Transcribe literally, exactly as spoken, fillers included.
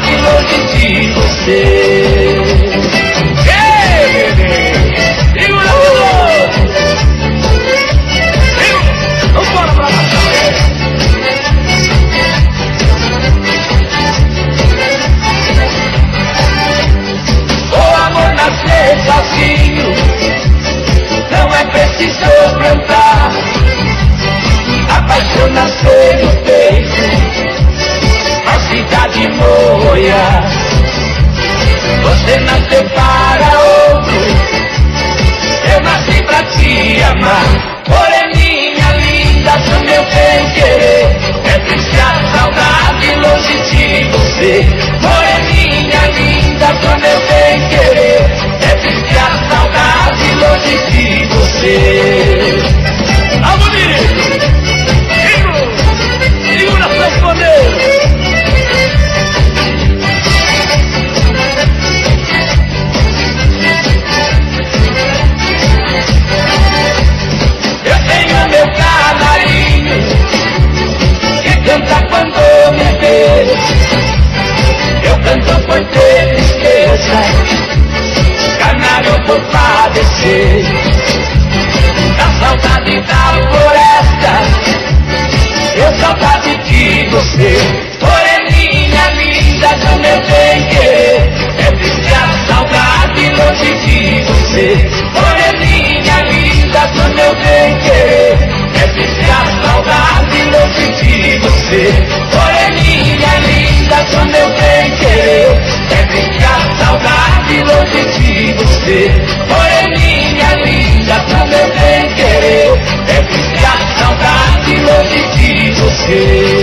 saudade longe de você. Ei, bebê, segura tudo. Vamos embora pra lá. O amor nascer sozinho, não é preciso plantar. A paixão nascer no peito, a cidade moia. Você nasceu para outro, eu nasci pra te amar. Moreninha linda do meu bem querer, é triste a saudade longe de você. Moreninha linda do meu bem querer, é triste a saudade longe de você. Ah, bonito! Segura seus poderes! Eu tenho meu canarinho que canta quando me vê. Eu canto por tristeza, canário por padecer da saudade da floresta. Eu saudade de você, moreninha linda do meu bem querer. É triste a saudade longe de você, moreninha linda do meu bem querer. É triste a saudade longe de você, moreninha linda do meu bem querer. É triste a saudade longe de você, moreninha linda do meu bem querer. É triste a saudade longe de você.